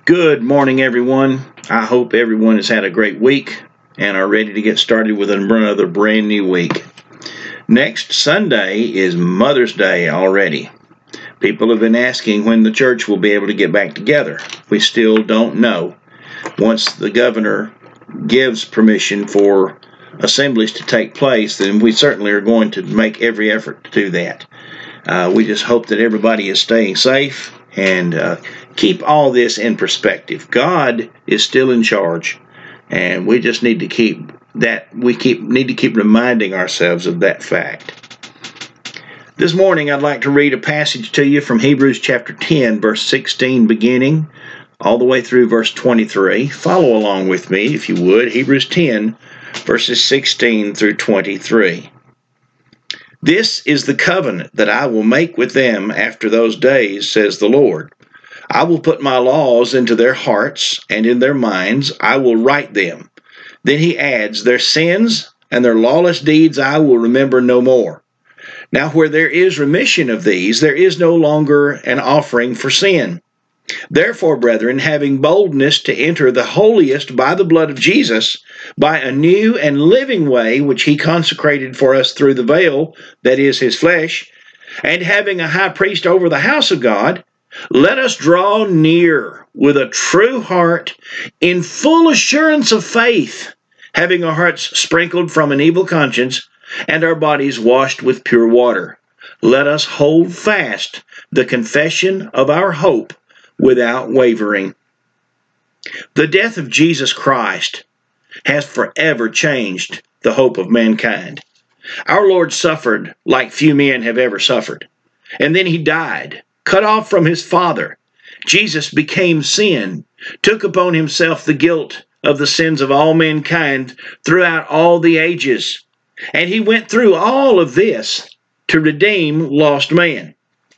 Good morning, everyone. I hope everyone has had a great week and are ready to get started with another brand new week. Next Sunday is Mother's Day already. People have been asking when the church will be able to get back together. We still don't know. Once the governor gives permission for assemblies to take place, then we certainly are going to make every effort to do that. We just hope that everybody is staying safe and keep all this in perspective. God is still in charge, and we just need to keep reminding ourselves of that fact. This morning, I'd like to read a passage to you from Hebrews chapter 10, verse 16 beginning, all the way through verse 23. Follow along with me, if you would. Hebrews 10, verses 16 through 23. This is the covenant that I will make with them after those days, says the Lord. I will put my laws into their hearts, and in their minds I will write them. Then he adds, their sins and their lawless deeds I will remember no more. Now where there is remission of these, there is no longer an offering for sin. Therefore, brethren, having boldness to enter the holiest by the blood of Jesus, by a new and living way which he consecrated for us through the veil, that is his flesh, and having a high priest over the house of God, let us draw near with a true heart in full assurance of faith, having our hearts sprinkled from an evil conscience and our bodies washed with pure water. Let us hold fast the confession of our hope without wavering. The death of Jesus Christ has forever changed the hope of mankind. Our Lord suffered like few men have ever suffered, and then he died, cut off from his Father. Jesus became sin, took upon himself the guilt of the sins of all mankind throughout all the ages, and he went through all of this to redeem lost man.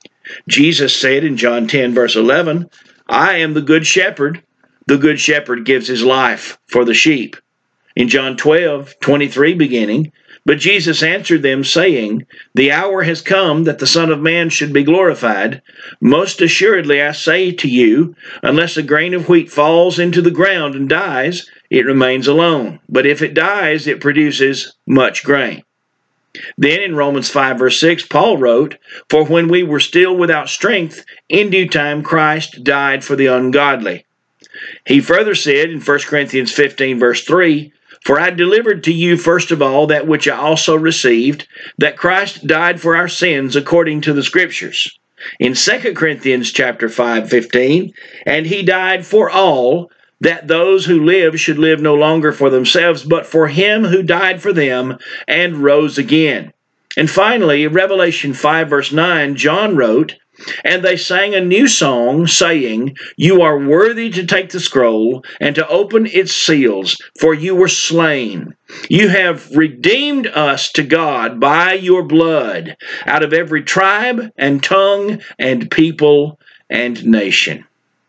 Jesus said in John 10, verse 11, I am the good shepherd. The good shepherd gives his life for the sheep. In John 12, 23 beginning, but Jesus answered them, saying, the hour has come that the Son of Man should be glorified. Most assuredly I say to you, unless a grain of wheat falls into the ground and dies, it remains alone. But if it dies, it produces much grain. Then in Romans 5, verse 6, Paul wrote, for when we were still without strength, in due time Christ died for the ungodly. He further said in 1 Corinthians 15, verse 3, for I delivered to you first of all that which I also received, that Christ died for our sins according to the Scriptures. In 2 Corinthians chapter 5, 15, and he died for all, that those who live should live no longer for themselves, but for him who died for them and rose again. And finally, Revelation 5, verse 9, John wrote, and they sang a new song, saying, you are worthy to take the scroll and to open its seals, for you were slain. You have redeemed us to God by your blood out of every tribe and tongue and people and nation.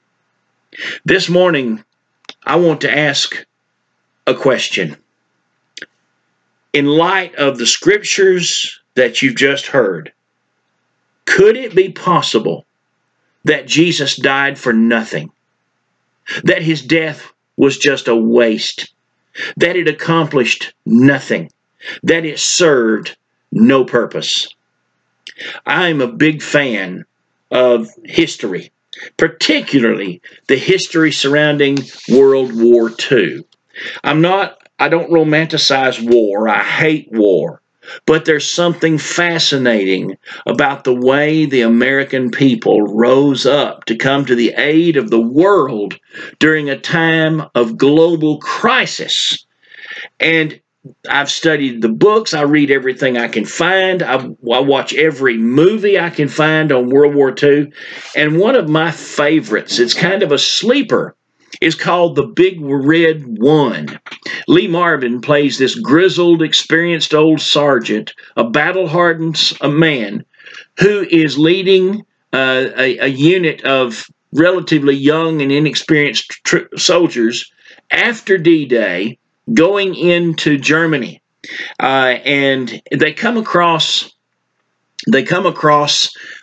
This morning, I want to ask a question. In light of the scriptures that you've just heard, could it be possible that Jesus died for nothing? That his death was just a waste? That it accomplished nothing? That it served no purpose? I'm a big fan of history, particularly the history surrounding World War II. I don't romanticize war. I hate war. But there's something fascinating about the way the American people rose up to come to the aid of the world during a time of global crisis. And I've studied the books. I read everything I can find. I watch every movie I can find on World War II. And one of my favorites, it's kind of a sleeper, is called The Big Red One. Lee Marvin plays this grizzled, experienced old sergeant, a battle-hardened man who is leading a unit of relatively young and inexperienced soldiers after D-Day, going into Germany, and they come across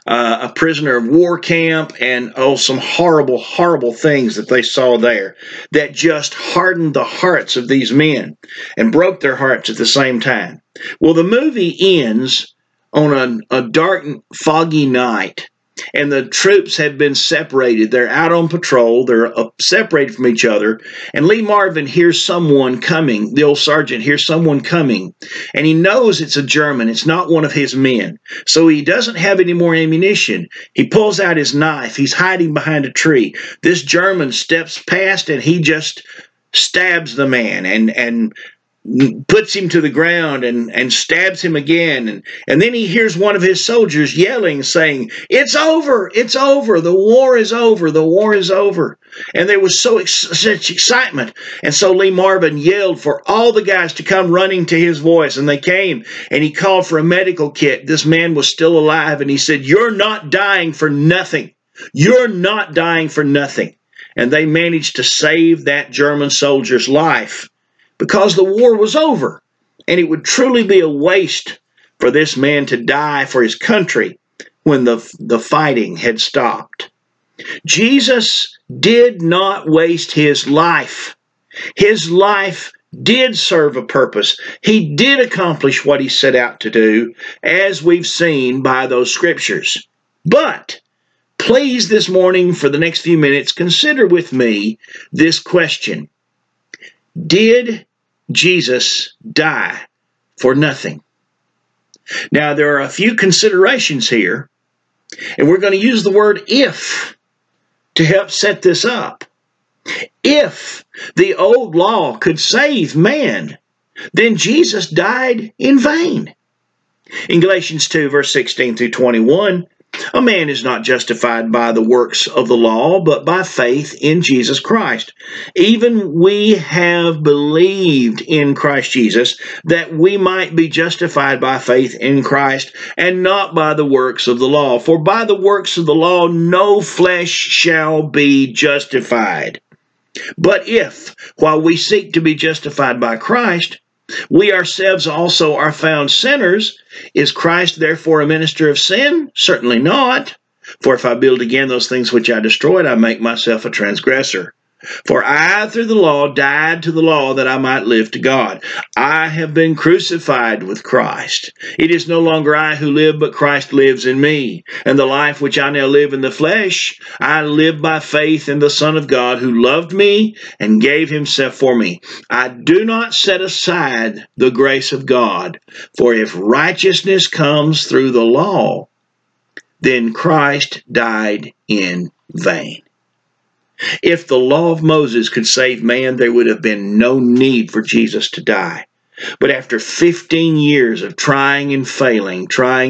a prisoner of war camp, and some horrible, horrible things that they saw there that just hardened the hearts of these men and broke their hearts at the same time. Well, the movie ends on a dark, foggy night, and the troops have been separated. They're out on patrol. They're separated from each other. And Lee Marvin hears someone coming. The old sergeant hears someone coming. And he knows it's a German. It's not one of his men. So he doesn't have any more ammunition. He pulls out his knife. He's hiding behind a tree. This German steps past, and he just stabs the man and puts him to the ground and stabs him again. And then he hears one of his soldiers yelling, saying, "It's over! It's over! The war is over! The war is over!" And there was such excitement. And so Lee Marvin yelled for all the guys to come running to his voice. And they came, and he called for a medical kit. This man was still alive, and he said, "You're not dying for nothing. You're not dying for nothing." And they managed to save that German soldier's life, because the war was over, and it would truly be a waste for this man to die for his country when the fighting had stopped. Jesus did not waste his life. His life did serve a purpose. He did accomplish what he set out to do, as we've seen by those scriptures. But please, this morning, for the next few minutes, consider with me this question: did Jesus die for nothing? Now, there are a few considerations here, and we're going to use the word "if" to help set this up. If the old law could save man, then Jesus died in vain. In Galatians 2, verse 16 through 21, a man is not justified by the works of the law, but by faith in Jesus Christ. Even we have believed in Christ Jesus, that we might be justified by faith in Christ, and not by the works of the law. For by the works of the law no flesh shall be justified. But if, while we seek to be justified by Christ, we ourselves also are found sinners, is Christ therefore a minister of sin? Certainly not. For if I build again those things which I destroyed, I make myself a transgressor. For I, through the law, died to the law that I might live to God. I have been crucified with Christ. It is no longer I who live, but Christ lives in me. And the life which I now live in the flesh, I live by faith in the Son of God, who loved me and gave himself for me. I do not set aside the grace of God, for if righteousness comes through the law, then Christ died in vain. If the law of Moses could save man, there would have been no need for Jesus to die. But after 15 years of trying and failing,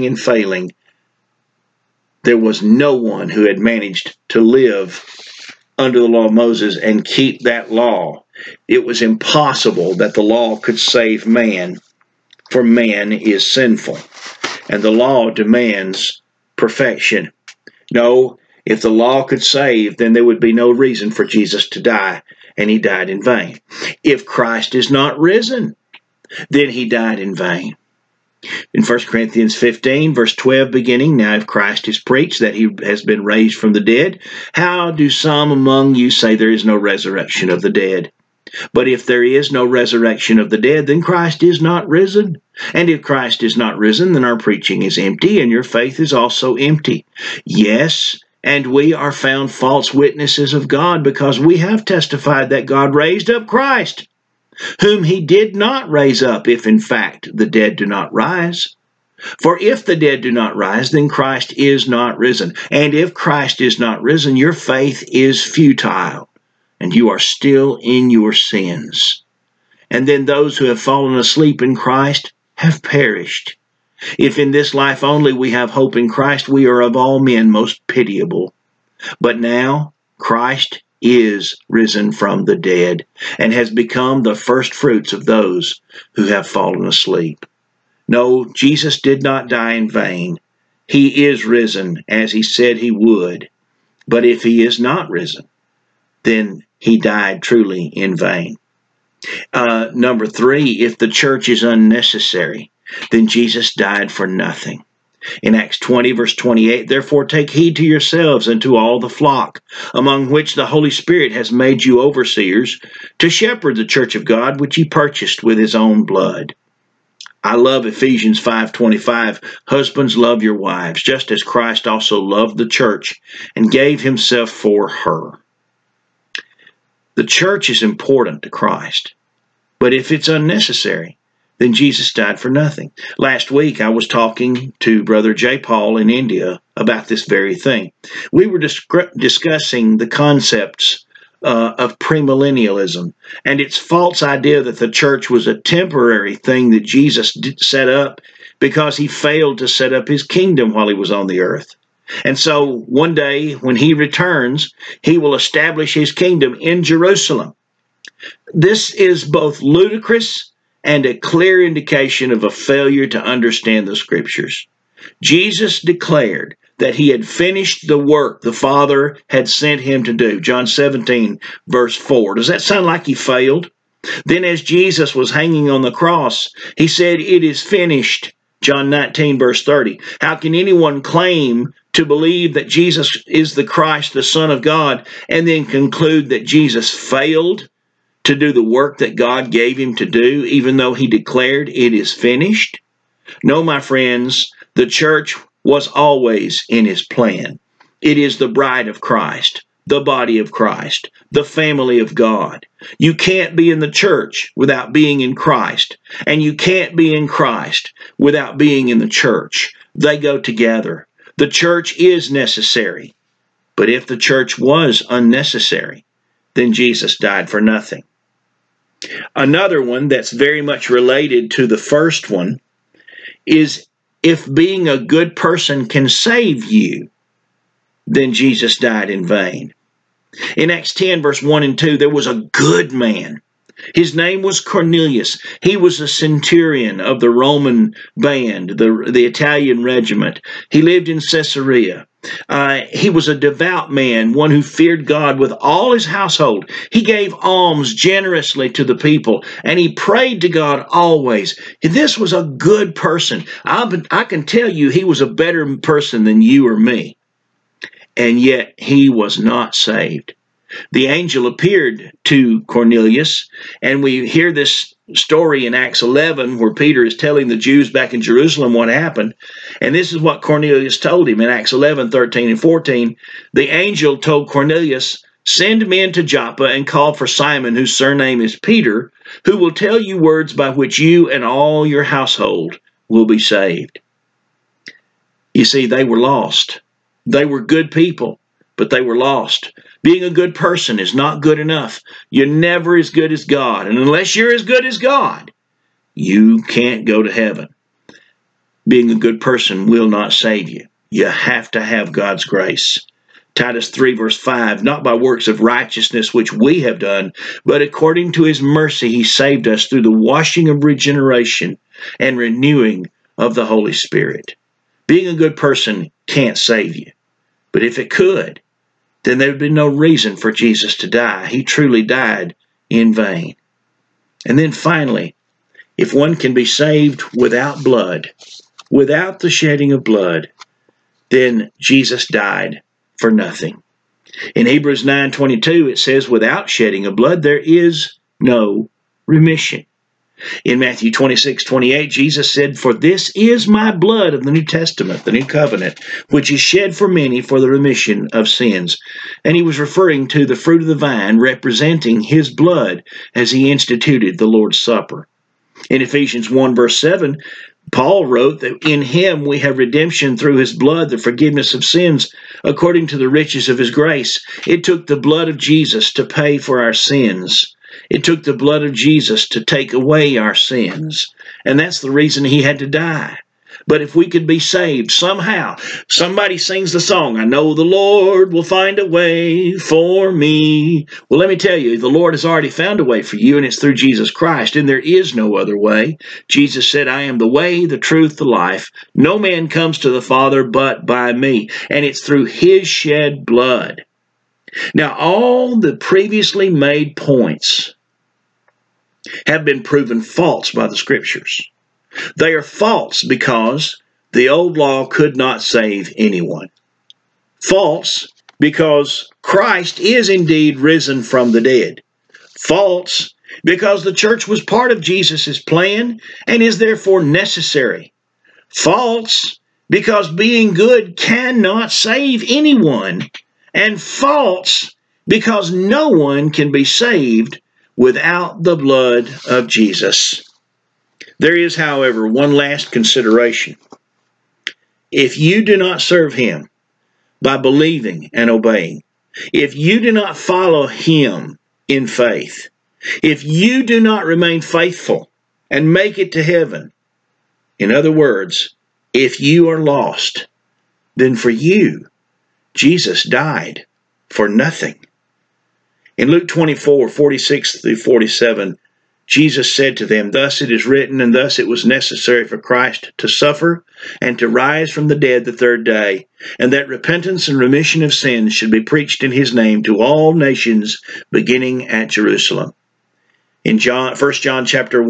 there was no one who had managed to live under the law of Moses and keep that law. It was impossible that the law could save man, for man is sinful, and the law demands perfection. No, if the law could save, then there would be no reason for Jesus to die, and he died in vain. If Christ is not risen, then he died in vain. In 1 Corinthians 15, verse 12 beginning, now if Christ is preached that he has been raised from the dead, how do some among you say there is no resurrection of the dead? But if there is no resurrection of the dead, then Christ is not risen. And if Christ is not risen, then our preaching is empty, and your faith is also empty. Yes, and we are found false witnesses of God, because we have testified that God raised up Christ, whom he did not raise up, if in fact the dead do not rise. For if the dead do not rise, then Christ is not risen. And if Christ is not risen, your faith is futile, and you are still in your sins. And then those who have fallen asleep in Christ have perished. If in this life only we have hope in Christ, we are of all men most pitiable. But now Christ is risen from the dead, and has become the first fruits of those who have fallen asleep. No, Jesus did not die in vain. He is risen, as he said he would. But if he is not risen, then he died truly in vain. Number 3, if the church is unnecessary, then Jesus died for nothing. In Acts 20, verse 28, therefore take heed to yourselves and to all the flock, among which the Holy Spirit has made you overseers, to shepherd the church of God, which he purchased with his own blood. I love Ephesians 5:25. Husbands, love your wives, just as Christ also loved the church and gave himself for her. The church is important to Christ, but if it's unnecessary, then Jesus died for nothing. Last week, I was talking to Brother J. Paul in India about this very thing. We were discussing the concepts of premillennialism and its false idea that the church was a temporary thing that Jesus set up because he failed to set up his kingdom while he was on the earth. And so one day when he returns, he will establish his kingdom in Jerusalem. This is both ludicrous and a clear indication of a failure to understand the scriptures. Jesus declared that he had finished the work the Father had sent him to do. John 17, verse 4. Does that sound like he failed? Then as Jesus was hanging on the cross, he said, it is finished. John 19, verse 30. How can anyone claim to believe that Jesus is the Christ, the Son of God, and then conclude that Jesus failed to do the work that God gave him to do, even though he declared it is finished? No, my friends, the church was always in his plan. It is the bride of Christ, the body of Christ, the family of God. You can't be in the church without being in Christ, and you can't be in Christ without being in the church. They go together. The church is necessary, but if the church was unnecessary, then Jesus died for nothing. Another one that's very much related to the first one is if being a good person can save you, then Jesus died in vain. In Acts 10, verse 1 and 2, there was a good man. His name was Cornelius. He was a centurion of the Roman band, the Italian regiment. He lived in Caesarea. He was a devout man, one who feared God with all his household. He gave alms generously to the people, and he prayed to God always. This was a good person. I can tell you he was a better person than you or me, and yet he was not saved. The angel appeared to Cornelius, and we hear this story in Acts 11 where Peter is telling the Jews back in Jerusalem what happened. And this is what Cornelius told him in Acts 11, 13 and 14. The angel told Cornelius, send men to Joppa and call for Simon, whose surname is Peter, who will tell you words by which you and all your household will be saved. You see, they were lost. They were good people, but they were lost. Being a good person is not good enough. You're never as good as God. And unless you're as good as God, you can't go to heaven. Being a good person will not save you. You have to have God's grace. Titus 3, verse 5, not by works of righteousness which we have done, but according to his mercy he saved us through the washing of regeneration and renewing of the Holy Spirit. Being a good person can't save you. But if it could, then there would be no reason for Jesus to die. He truly died in vain. And then finally, if one can be saved without blood, without the shedding of blood, then Jesus died for nothing. In Hebrews 9:22, it says, without shedding of blood, there is no remission. In Matthew 26:28, Jesus said, for this is my blood of the New Testament, the New Covenant, which is shed for many for the remission of sins. And he was referring to the fruit of the vine, representing his blood as he instituted the Lord's Supper. In Ephesians 1, verse 7, Paul wrote that in him we have redemption through his blood, the forgiveness of sins, according to the riches of his grace. It took the blood of Jesus to pay for our sins. It took the blood of Jesus to take away our sins. And that's the reason he had to die. But if we could be saved somehow, somebody sings the song, I know the Lord will find a way for me. Well, let me tell you, the Lord has already found a way for you, and it's through Jesus Christ, and there is no other way. Jesus said, I am the way, the truth, the life. No man comes to the Father but by me, and it's through his shed blood. Now, all the previously made points have been proven false by the Scriptures. They are false because The old law could not save anyone. False, because Christ is indeed risen from the dead. False, because the church was part of Jesus' plan and is therefore necessary. False, because being good cannot save anyone. And false, because no one can be saved without the blood of Jesus. There is, however, one last consideration. If you do not serve Him by believing and obeying, if you do not follow Him in faith, if you do not remain faithful and make it to heaven, in other words, if you are lost, then for you, Jesus died for nothing. In Luke 24:46-47, Jesus said to them, "Thus it is written, and thus it was necessary for Christ to suffer and to rise from the dead the third day, and that repentance and remission of sins should be preached in His name to all nations, beginning at Jerusalem." In 1 John chapter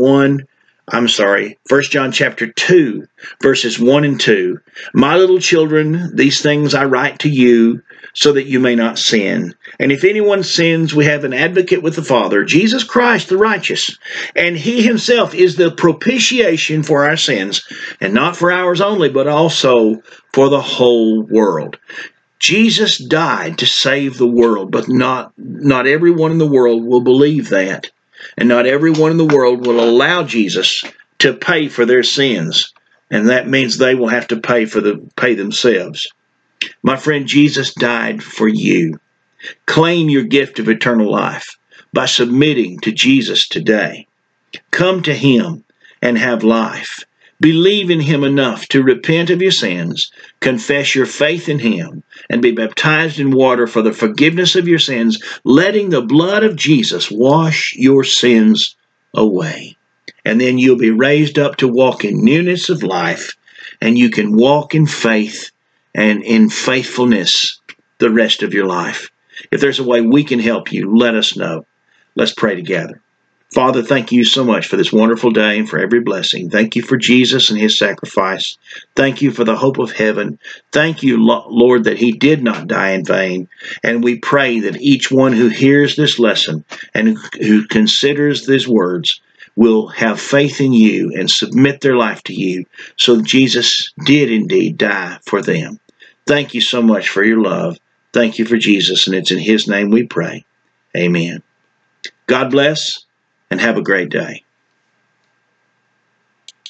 2, verses 1 and 2, "My little children, these things I write to you, so that you may not sin. And if anyone sins, we have an advocate with the Father, Jesus Christ the righteous. And He Himself is the propitiation for our sins, and not for ours only, but also for the whole world." Jesus died to save the world, but not everyone in the world will believe that. And not everyone in the world will allow Jesus to pay for their sins. And that means they will have to pay themselves. My friend, Jesus died for you. Claim your gift of eternal life by submitting to Jesus today. Come to Him and have life. Believe in Him enough to repent of your sins, confess your faith in Him, and be baptized in water for the forgiveness of your sins, letting the blood of Jesus wash your sins away. And then you'll be raised up to walk in newness of life, and you can walk in faith and in faithfulness the rest of your life. If there's a way we can help you, let us know. Let's pray together. Father, thank you so much for this wonderful day and for every blessing. Thank you for Jesus and His sacrifice. Thank you for the hope of heaven. Thank you, Lord, that He did not die in vain. And we pray that each one who hears this lesson and who considers these words will have faith in you and submit their life to you, so that Jesus did indeed die for them. Thank you so much for your love. Thank you for Jesus, and it's in His name we pray. Amen. God bless, and have a great day.